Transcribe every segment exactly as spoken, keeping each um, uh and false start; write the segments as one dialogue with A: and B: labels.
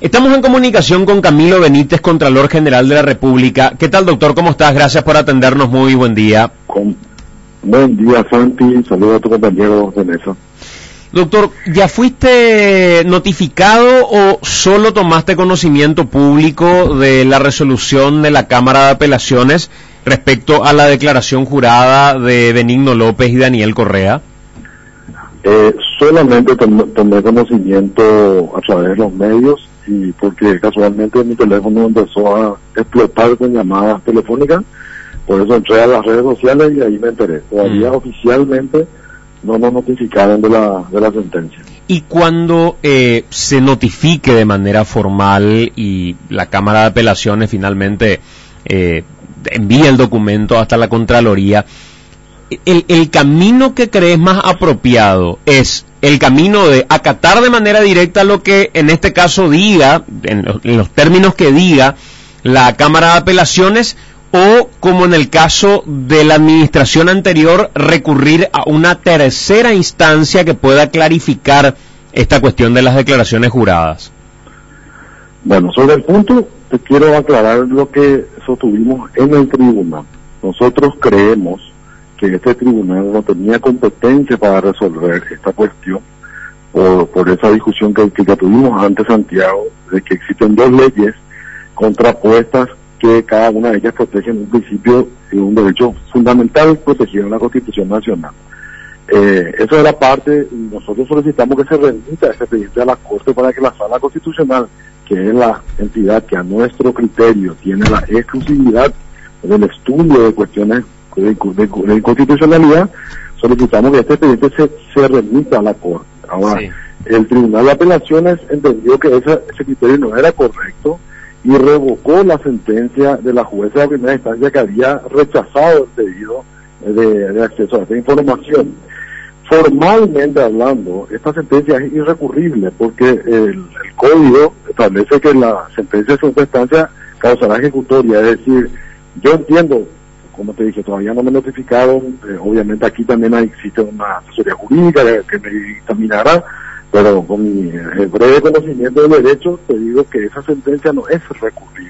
A: Estamos en comunicación con Camilo Benítez, Contralor General de la República. ¿Qué tal, doctor? ¿Cómo estás? Gracias por atendernos. Muy buen día.
B: Con... Buen día, Santi. Saludos a tu compañero de mesa.
A: Doctor, ¿ya fuiste notificado o solo tomaste conocimiento público de la resolución de la Cámara de Apelaciones respecto a la declaración jurada de Benigno López y Daniel Correa?
B: Eh, solamente tom tomé conocimiento a través de los medios y porque casualmente mi teléfono empezó a explotar con llamadas telefónicas, por eso entré a las redes sociales y ahí me enteré. Todavía mm. oficialmente no nos notificaron de la de la sentencia.
A: Y cuando eh, se notifique de manera formal y la Cámara de Apelaciones finalmente eh, envía el documento hasta la Contraloría, el, el camino que crees más apropiado es el camino de acatar de manera directa lo que en este caso diga, en los, en los términos que diga la Cámara de Apelaciones, o como en el caso de la administración anterior, recurrir a una tercera instancia que pueda clarificar esta cuestión de las declaraciones juradas.
B: Bueno, sobre el punto te quiero aclarar lo que sostuvimos en el tribunal. Nosotros creemos que este tribunal no tenía competencia para resolver esta cuestión por, por esa discusión que, que ya tuvimos antes, Santiago, de que existen dos leyes contrapuestas que cada una de ellas protege un principio y un derecho fundamental protegido en la Constitución Nacional. Eh, eso era parte, nosotros solicitamos que se remita este expediente a la Corte para que la Sala Constitucional, que es la entidad que a nuestro criterio tiene la exclusividad del estudio de cuestiones de, de, de inconstitucionalidad, solicitamos que este expediente se, se remita a la Corte. Ahora, sí. El Tribunal de Apelaciones entendió que ese, ese criterio no era correcto y revocó la sentencia de la jueza de primera instancia que había rechazado el pedido de, de acceso a esta información. Formalmente hablando, esta sentencia es irrecurrible porque el, el código establece que la sentencia de segunda instancia causará ejecutoria, es decir, yo entiendo, como te dije, todavía no me notificaron, eh, obviamente aquí también hay, existe una asesoría jurídica que, que me dictaminará, pero con mi eh, breve conocimiento del derecho te digo que esa sentencia no es recurrible.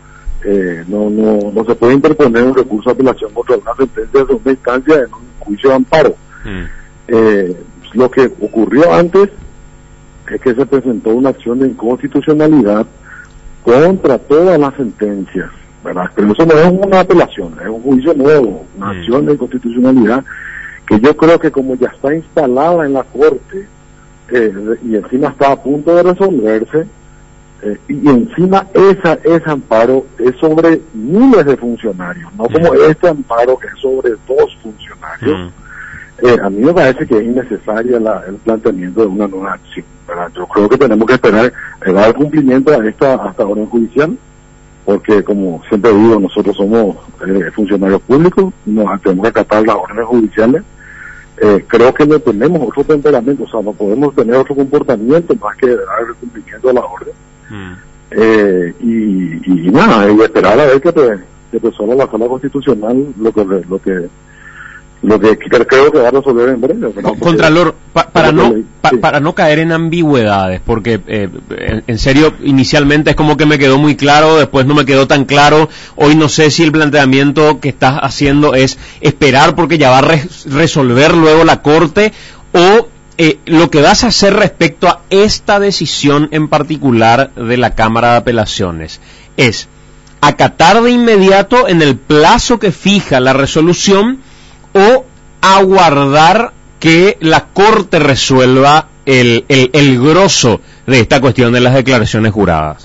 B: Eh, no, no, no se puede interponer un recurso de apelación contra una sentencia de segunda instancia en un juicio de amparo. Mm. Eh, lo que ocurrió antes es que se presentó una acción de inconstitucionalidad contra todas las sentencias, ¿verdad? Pero eso no es una apelación, es un juicio nuevo, una mm. acción de inconstitucionalidad que yo creo que como ya está instalada en la Corte eh, y encima está a punto de resolverse, eh, y encima esa ese amparo es sobre miles de funcionarios, no como mm. este amparo que es sobre dos funcionarios. Mm. Eh, a mí me parece que es innecesaria la, el planteamiento de una nueva acción, ¿verdad? Yo creo que tenemos que esperar el dar cumplimiento a esta hasta orden judicial, porque como siempre digo, nosotros somos eh, funcionarios públicos, nos tenemos que acatar las órdenes judiciales. Eh, creo que no tenemos otro temperamento, o sea, no podemos tener otro comportamiento más que dar el cumplimiento de la orden. Mm. Eh, y, y nada, y esperar a ver que te, que te solo la Sala Constitucional lo que lo que lo que creo que va a resolver en breve. ¿No? Porque,
A: Contralor, pa, para no pa, sí. para no caer en ambigüedades, porque eh, en, en serio inicialmente es como que me quedó muy claro, después no me quedó tan claro. Hoy no sé si el planteamiento que estás haciendo es esperar porque ya va a re, resolver luego la Corte, o eh, lo que vas a hacer respecto a esta decisión en particular de la Cámara de Apelaciones es acatar de inmediato en el plazo que fija la resolución, o aguardar que la Corte resuelva el, el, el grosso de esta cuestión de las declaraciones juradas.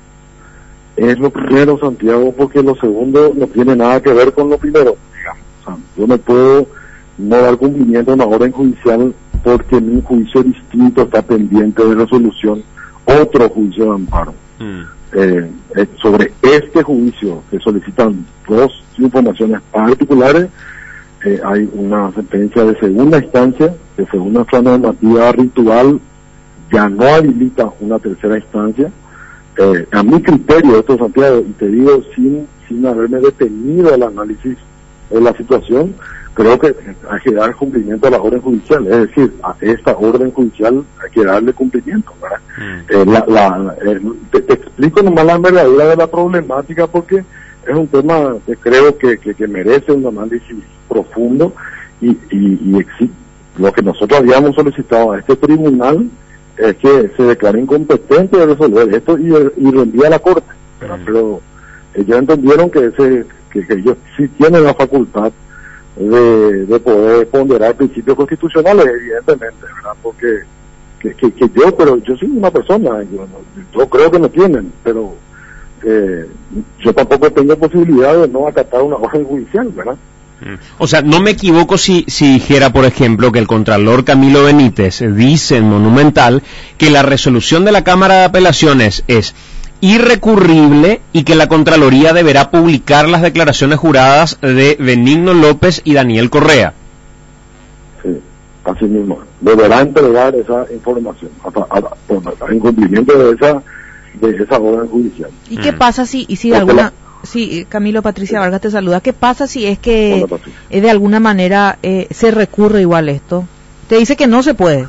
B: Es lo primero, Santiago, porque lo segundo no tiene nada que ver con lo primero, digamos. O sea, yo no puedo no dar cumplimiento a una orden judicial porque mi juicio distinto está pendiente de resolución, otro juicio de amparo. Mm. Eh, eh, sobre este juicio que solicitan dos informaciones particulares, Eh, hay una sentencia de segunda instancia, que según nuestra normativa ritual ya no habilita una tercera instancia. Eh, a mi criterio, esto, Santiago, y te digo sin, sin haberme detenido el análisis de la situación, creo que hay que dar cumplimiento a la orden judicial, es decir, a esta orden judicial hay que darle cumplimiento, ¿verdad? Mm. Eh, la, la, eh, te, te explico nomás la envergadura de la problemática porque es un tema que creo que, que, que merece un análisis profundo y, y, y exi- lo que nosotros habíamos solicitado a este tribunal es que se declare incompetente de resolver esto y, y lo envía a la corte, ¿verdad? Mm. Pero ellos entendieron que, ese, que, que ellos sí tienen la facultad De, de poder ponderar principios constitucionales, evidentemente, ¿verdad? Porque que, que, que yo, pero yo soy una persona, yo, yo creo que no tienen, pero eh, yo tampoco tengo posibilidad de no acatar una orden judicial, ¿verdad?
A: O sea, no me equivoco si, si dijera, por ejemplo, que el Contralor Camilo Benítez dice en Monumental que la resolución de la Cámara de Apelaciones es irrecurrible y que la Contraloría deberá publicar las declaraciones juradas de Benigno López y Daniel Correa.
B: Sí, así mismo. Deberá entregar esa información en cumplimiento de esa de esa orden judicial.
C: ¿Y qué pasa si, y si de alguna... Sí, Camilo, Patricia Vargas te saluda. ¿Qué pasa si es que eh, de alguna manera eh, se recurre igual esto? Te dice que no se puede.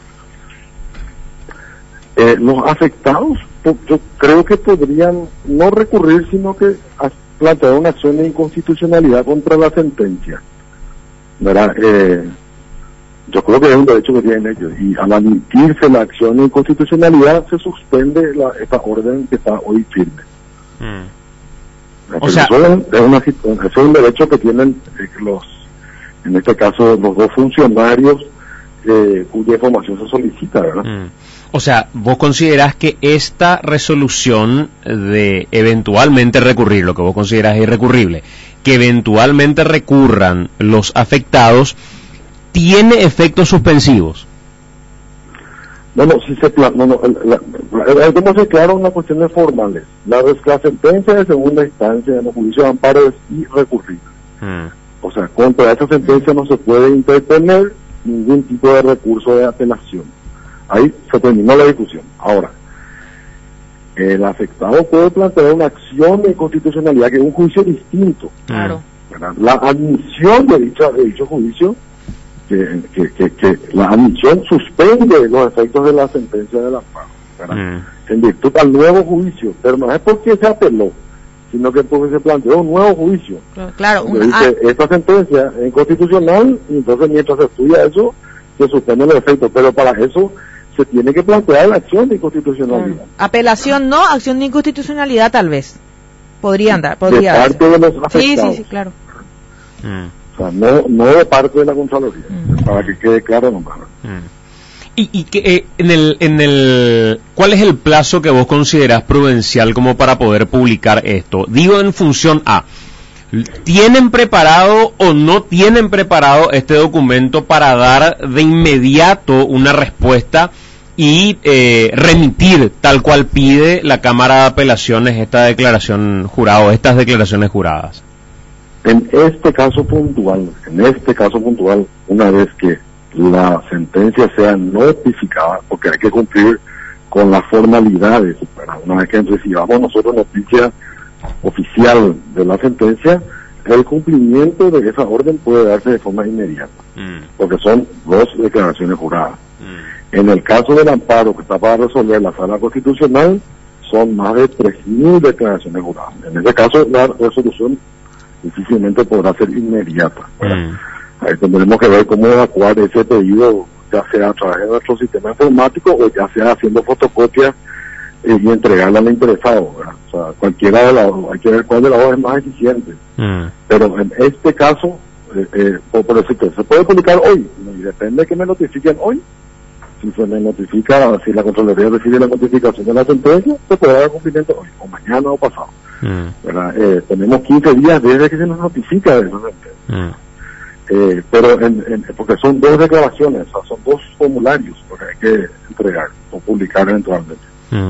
B: Eh, los afectados, yo creo que podrían no recurrir, sino que plantear una acción de inconstitucionalidad contra la sentencia, ¿verdad? Eh, yo creo que es un derecho que tienen ellos, y al admitirse la acción de inconstitucionalidad se suspende la, esta orden que está hoy firme. Mm. O sea, eso es, es, una, eso es un derecho que tienen eh, los, en este caso, los dos funcionarios eh, cuya información se solicita, ¿verdad? Mm.
A: O sea, vos considerás que esta resolución de eventualmente recurrir, lo que vos considerás irrecurrible, que eventualmente recurran los afectados, ¿tiene efectos suspensivos?
B: No, no, si se plan, no, no, la, la, ¿cómo se aclaran unas cuestiones formales? La, la sentencia de segunda instancia en los juicios de amparo es irrecurrible. Hmm. O sea, contra esa sentencia no se puede interponer ningún tipo de recurso de apelación. Ahí se terminó la discusión. Ahora, el afectado puede plantear una acción de inconstitucionalidad que es un juicio distinto. Claro. ¿Verdad? La admisión de, dicha, de dicho juicio, que, que, que, que la admisión suspende los efectos de la sentencia del amparo, mm. en virtud al nuevo juicio, pero no es porque se apeló, sino que porque se planteó un nuevo juicio.
C: Claro,
B: una, dice, ah, esta sentencia es inconstitucional, y entonces mientras se estudia eso, se suspenden los efectos, pero para eso se tiene que plantear la acción de inconstitucionalidad.
C: Mm. Apelación no, acción de inconstitucionalidad tal vez. Podría andar, podría
B: de parte de los afectados.
C: Sí, sí, sí, claro.
B: Mm. O sea, no, no de parte de la Contraloría, mm. para que quede claro nomás.
A: Mm. Y, y que eh, en el, en el, ¿cuál es el plazo que vos considerás prudencial como para poder publicar esto? Digo en función a, ¿tienen preparado o no tienen preparado este documento para dar de inmediato una respuesta y eh, remitir tal cual pide la Cámara de Apelaciones esta declaración jurada o estas declaraciones juradas?
B: En este caso puntual, en este caso puntual, una vez que la sentencia sea notificada, porque hay que cumplir con las formalidades, ¿verdad? Una vez que recibamos nosotros noticia oficial de la sentencia, el cumplimiento de esa orden puede darse de forma inmediata, mm. porque son dos declaraciones juradas. Mm. En el caso del amparo que está para resolver la Sala Constitucional, son más de tres mil declaraciones juradas. En ese caso, la resolución difícilmente podrá ser inmediata. Mm. Ahí tendremos que ver cómo evacuar ese pedido, ya sea a través de nuestro sistema informático o ya sea haciendo fotocopias eh, y entregarla al interesado, ¿verdad? O sea, cualquiera de las dos, hay que ver cuál de las dos es más eficiente. Mm. Pero en este caso, eh, eh, por, por decirte, se puede publicar hoy, y depende de que me notifiquen hoy. Si se me notifica, si la Contraloría recibe la notificación de la sentencia, se puede dar cumplimiento hoy, o mañana o pasado. Mm. ¿Verdad? Eh, tenemos quince días desde que se nos notifica de esa sentencia. Mm. Eh, pero en, en, porque son dos declaraciones, o sea, son dos formularios porque hay que entregar o publicar eventualmente. Mm.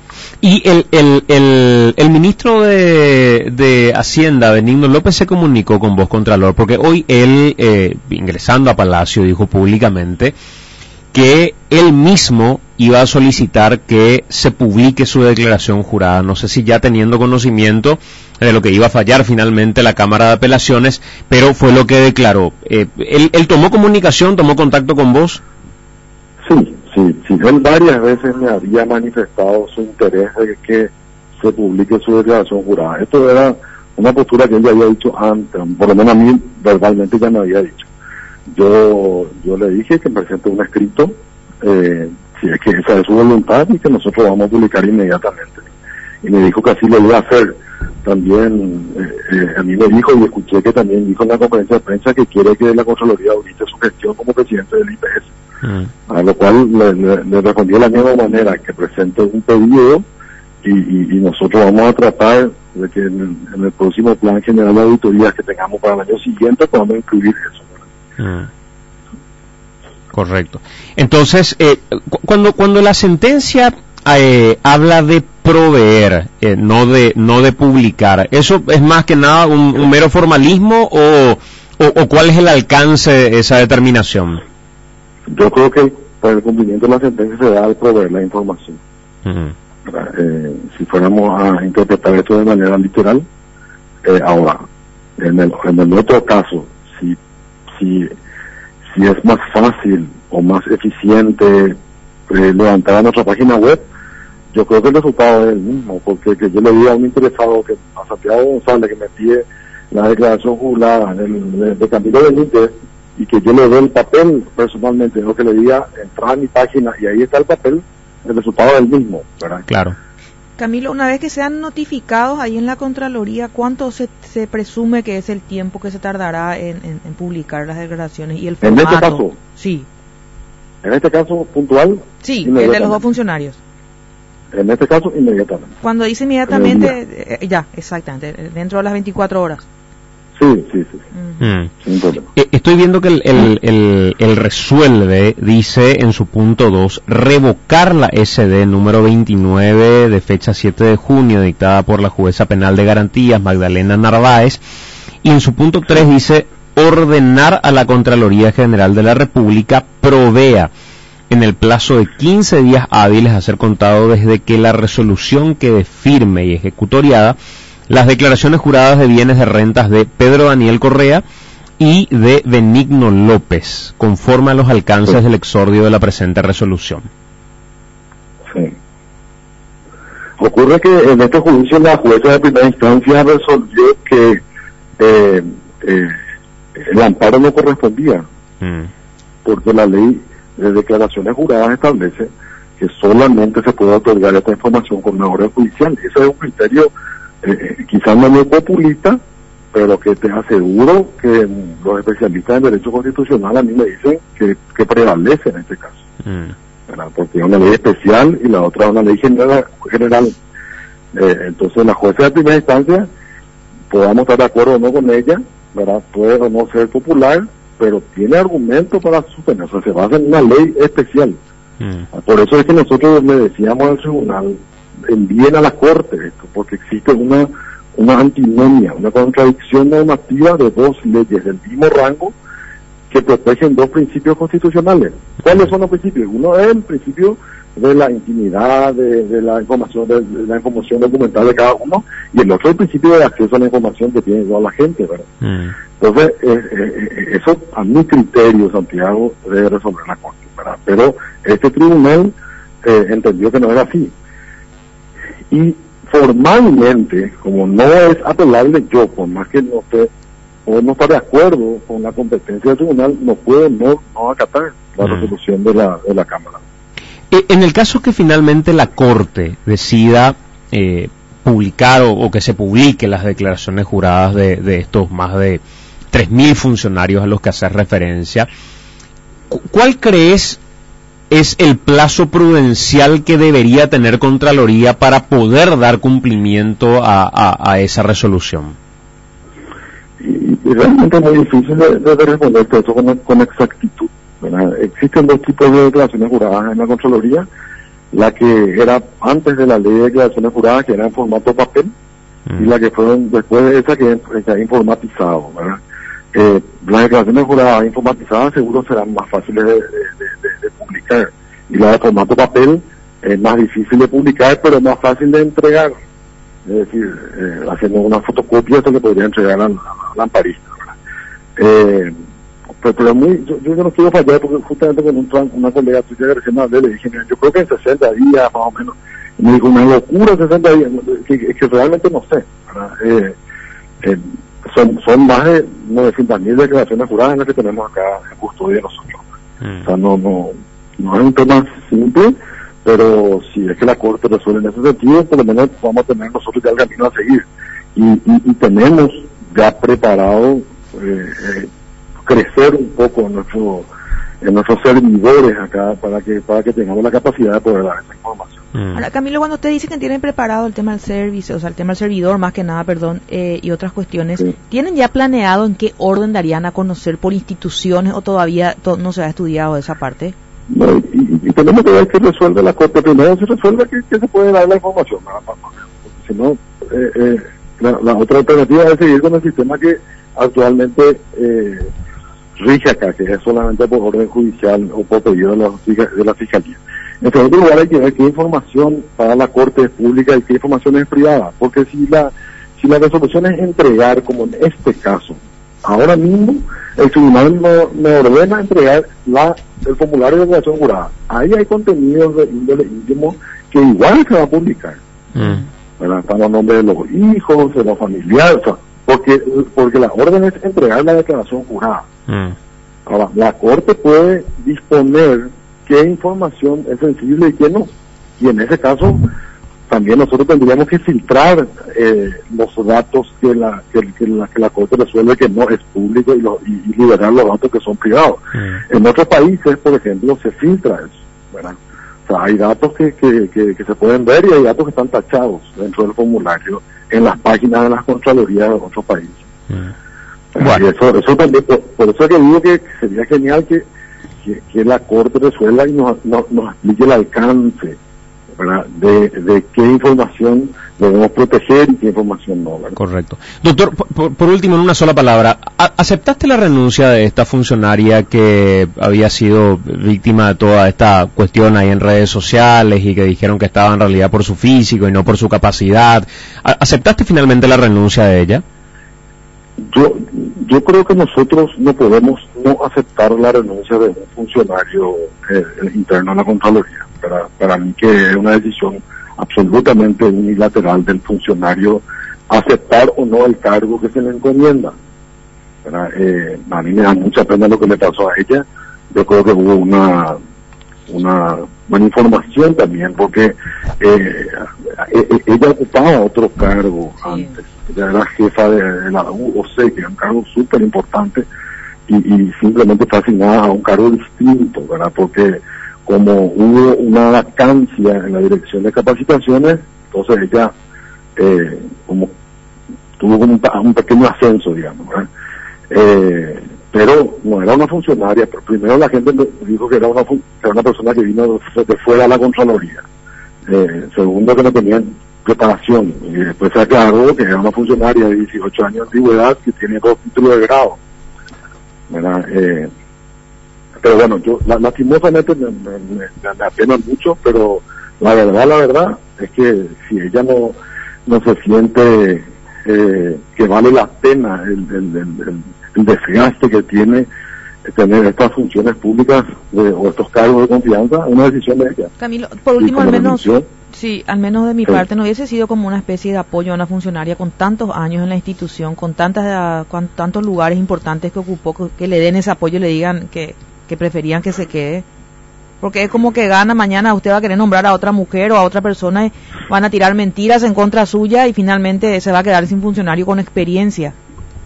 A: Y el, el, el, el ministro de, de Hacienda, Benigno López, se comunicó con vos, Contralor, porque hoy él, eh, ingresando a Palacio, dijo públicamente que él mismo iba a solicitar que se publique su declaración jurada. No sé si ya teniendo conocimiento de lo que iba a fallar finalmente la Cámara de Apelaciones, pero fue lo que declaró. Eh, ¿él, ¿Él tomó comunicación, tomó contacto con vos?
B: Sí, sí, sí. Él varias veces me había manifestado su interés de que se publique su declaración jurada. Esto era una postura que él ya había dicho antes, por lo menos a mí verbalmente ya me había dicho. Yo yo le dije que presente un escrito, eh, si es que esa es su voluntad, y que nosotros vamos a publicar inmediatamente. Y me dijo que así lo iba a hacer. También eh, eh, a mí me dijo, y escuché que también dijo en la conferencia de prensa, que quiere que la Contraloría audite su gestión como presidente del I P S. Mm. A lo cual le, le, le respondí de la misma manera, que presente un pedido, y, y, y nosotros vamos a tratar de que en el, en el próximo plan general de auditorías que tengamos para el año siguiente podamos incluir eso. Mm.
A: Correcto. Entonces, eh, cu cuando cuando la sentencia eh, habla de proveer, eh, no de no de publicar, ¿eso es más que nada un, un mero formalismo o, o, o cuál es el alcance de esa determinación?
B: Yo creo que para el cumplimiento de la sentencia se da al proveer la información. Uh-huh. eh, si fuéramos a interpretar esto de manera literal, eh, ahora, en el, en el otro caso, si si si es más fácil o más eficiente eh, levantar a nuestra página web, yo creo que el resultado es el mismo, porque que yo le diga a un interesado, que a Santiago González, que me pide la declaración jurada de, de Camilo Benítez, y que yo le dé el papel personalmente, no que le diga entrar a mi página y ahí está el papel, el resultado es el mismo, ¿verdad?
A: Claro.
C: Camilo, una vez que sean notificados ahí en la Contraloría, ¿cuánto se, se presume que es el tiempo que se tardará en, en, en publicar las declaraciones y el formato?
B: En este caso,
C: sí.
B: En este caso puntual,
C: sí, el de los dos funcionarios.
B: En este caso, inmediatamente.
C: Cuando dice inmediatamente, eh, ya, exactamente, dentro de las veinticuatro horas.
B: Sí, sí, sí. sí.
A: Mm. Sin problema. Estoy viendo que el, el, el, el resuelve dice en su punto dos, revocar la S D número veintinueve de fecha siete de junio, dictada por la jueza penal de garantías Magdalena Narváez, y en su punto tres dice, ordenar a la Contraloría General de la República provea en el plazo de quince días hábiles a ser contado desde que la resolución quede firme y ejecutoriada las declaraciones juradas de bienes de rentas de Pedro Daniel Correa y de Benigno López, conforme a los alcances sí. del exordio de la presente resolución.
B: Sí. Ocurre que en este juicio la jueza de primera instancia resolvió que eh, eh, el amparo no correspondía, mm. porque la ley de declaraciones juradas establece que solamente se puede otorgar esta información con una orden judicial. Ese es un criterio eh, quizás no muy populista, pero que te aseguro que los especialistas en derecho constitucional a mí me dicen que, que prevalece en este caso, mm. porque es una ley especial y la otra es una ley general. general. Eh, entonces la jueza de primera instancia, podamos estar de acuerdo o no con ella, ¿verdad? Puede o no ser popular, pero tiene argumento para suspender, o sea, se basa en una ley especial. Mm. Por eso es que nosotros le decíamos al tribunal, envíen a la corte esto, porque existe una una antinomia, una contradicción normativa de dos leyes del mismo rango que protegen dos principios constitucionales. ¿Cuáles son los principios? Uno es el principio de la intimidad, de, de la información, de, de la información documental de cada uno, y el otro es el principio de acceso a la información que tiene toda la gente, ¿verdad? Mm. Entonces, eh, eh, eso a mi criterio, Santiago, debe resolver la Corte, ¿verdad? Pero este tribunal eh, entendió que no era así. Y formalmente, como no es apelable, yo, por más que no esté o no estar de acuerdo con la competencia del tribunal, no puedo no, no acatar la mm. resolución de la, de la Cámara.
A: En el caso que finalmente la Corte decida eh, publicar o, o que se publique las declaraciones juradas de, de estos más de tres mil funcionarios a los que haces referencia, ¿cuál crees es el plazo prudencial que debería tener Contraloría para poder dar cumplimiento a, a, a esa resolución?
B: Y, y realmente es muy difícil de, de responder esto con, con exactitud, ¿verdad? Existen dos tipos de declaraciones juradas en la Contraloría, la que era antes de la ley de declaraciones juradas, que era en formato papel, mm. y la que fueron después de esa, que es informatizado, ¿verdad? Eh, las declaraciones juradas informatizadas seguro serán más fáciles de, de, de, de publicar. publicar. Y la de formato papel es más difícil de publicar, pero es más fácil de entregar. Es decir, eh, haciendo una fotocopia se le podría entregar al, al lamparista, ¿verdad? Eh, pero, pero muy, yo, yo no quiero fallar porque justamente con un, una colega tuya que recién hablé, le dije, mira, yo creo que en sesenta días más o menos, y me dijo, una locura sesenta días, que, que realmente no sé, ¿verdad? Eh, eh, son, son más de novecientas mil declaraciones juradas en las que tenemos acá en custodia de nosotros. Mm. O sea, no, no, no es un tema simple, pero si es que la Corte resuelve en ese sentido, por lo menos vamos a tener nosotros ya el camino a seguir. Y, y, y tenemos ya preparado eh, eh, crecer un poco en, nuestro, en nuestros servidores acá para que para que tengamos la capacidad de poder dar esa información.
C: Mm. Ahora, Camilo, cuando usted dice que tienen preparado el tema del service, o sea, el tema del servidor, más que nada, perdón, eh, y otras cuestiones, sí. ¿Tienen ya planeado en qué orden darían a conocer por instituciones o todavía to- no se ha estudiado esa parte?
B: No, y, y tenemos que ver que resuelve la Corte. Primero se resuelve que, que se puede dar la información, nada más. Si no, eh, eh, la, la otra alternativa es seguir con el sistema que actualmente eh, rige acá, que es solamente por orden judicial o por pedido de la, de la Fiscalía. En segundo lugar, hay que ver qué información para la Corte es pública y qué información es privada, porque si la si la resolución es entregar, como en este caso, ahora mismo el tribunal no, me ordena entregar la el formulario de declaración jurada. Ahí hay contenidos de índole íntimo que igual se va a publicar. Mm. ¿Verdad? Están los nombres de los hijos, de los familiares, o sea, porque porque la orden es entregar la declaración jurada. Mm. Ahora, la Corte puede disponer qué información es sensible y qué no. Y en ese caso, también nosotros tendríamos que filtrar eh, los datos que la, que, que, la, que la Corte resuelve que no es público y, lo, y, y liberar los datos que son privados. Mm. En otros países, por ejemplo, se filtra eso, ¿verdad? O sea, hay datos que, que, que, que se pueden ver y hay datos que están tachados dentro del formulario en las páginas de las Contralorías de otros países. Mm. Bueno. Y eso, eso también, por, por eso es que digo que sería genial que, que, que la Corte resuelva y nos, nos, nos explique el alcance, ¿verdad? De, de qué información debemos proteger y qué información no, ¿verdad?
A: Correcto. Doctor, por, por último, en una sola palabra, ¿aceptaste la renuncia de esta funcionaria que había sido víctima de toda esta cuestión ahí en redes sociales y que dijeron que estaba en realidad por su físico y no por su capacidad? ¿Aceptaste finalmente la renuncia de ella?
B: Yo yo creo que nosotros no podemos no aceptar la renuncia de un funcionario eh, interno a la Contraloría. Para, para mí que es una decisión absolutamente unilateral del funcionario aceptar o no el cargo que se le encomienda. Eh, a mí me da mucha pena lo que le pasó a ella. Yo creo que hubo una una buena información también, porque eh, ella ocupaba otro cargo sí. antes. Ella era jefa de, de la U O C, que era un cargo súper importante, y, y simplemente fue asignada a un cargo distinto, ¿verdad? Porque como hubo una vacancia en la dirección de capacitaciones, entonces ella eh, como tuvo un, un pequeño ascenso, digamos, ¿verdad? Eh, pero no era una funcionaria, pero primero la gente dijo que era una, que era una persona que vino de, de fuera a la Contraloría, eh, segundo que no tenían preparación, y después se aclaró que era una funcionaria de dieciocho años de antigüedad que tiene dos títulos de grado, ¿verdad? Eh, pero bueno, yo la, lastimosamente me, me, me, me apena mucho, pero la verdad, la verdad es que si ella no no se siente eh, que vale la pena el, el, el, el, el desgaste que tiene tener estas funciones públicas de, o estos cargos de confianza, una decisión de ella.
C: Camilo, por último, al menos, sí, al menos de mi sí. parte, no hubiese sido como una especie de apoyo a una funcionaria con tantos años en la institución, con tantas con tantos lugares importantes que ocupó, que, que le den ese apoyo y le digan que, que preferían que se quede. Porque es como que gana mañana, usted va a querer nombrar a otra mujer o a otra persona y van a tirar mentiras en contra suya y finalmente se va a quedar sin funcionario con experiencia.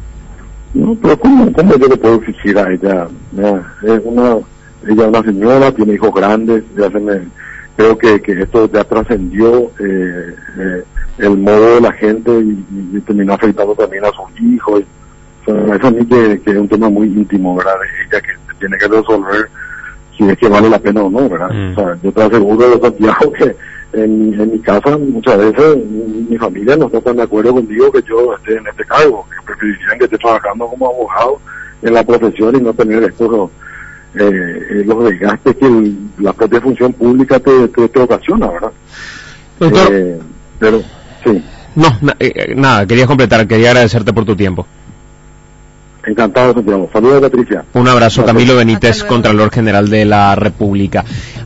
B: No, pero ¿cómo, cómo yo le puedo exigir a ella? Es una, ella es una señora, tiene hijos grandes, ya se me, creo que, que esto ya trascendió eh, eh, el modo de la gente y, y terminó afectando también a sus hijos. Y, o sea, eso a mí que, que es un tema muy íntimo, ¿verdad? De ella que se tiene que resolver si es que vale la pena o no, ¿verdad? Mm. O sea, yo te aseguro de Santiago que en, en mi casa muchas veces mi, mi familia no está tan de acuerdo conmigo que yo esté en este cargo, que preferirían que esté trabajando como abogado en la profesión y no tener estos eh, los desgastes que el, la propia función pública te, te, te ocasiona, ¿verdad?
A: Doctor,
B: eh, pero sí.
A: No, na, eh, nada, quería completar, quería agradecerte por tu tiempo.
B: Encantado, Santiago. Saludos, Patricia.
A: Un abrazo, Camilo Benítez, Contralor General de la República.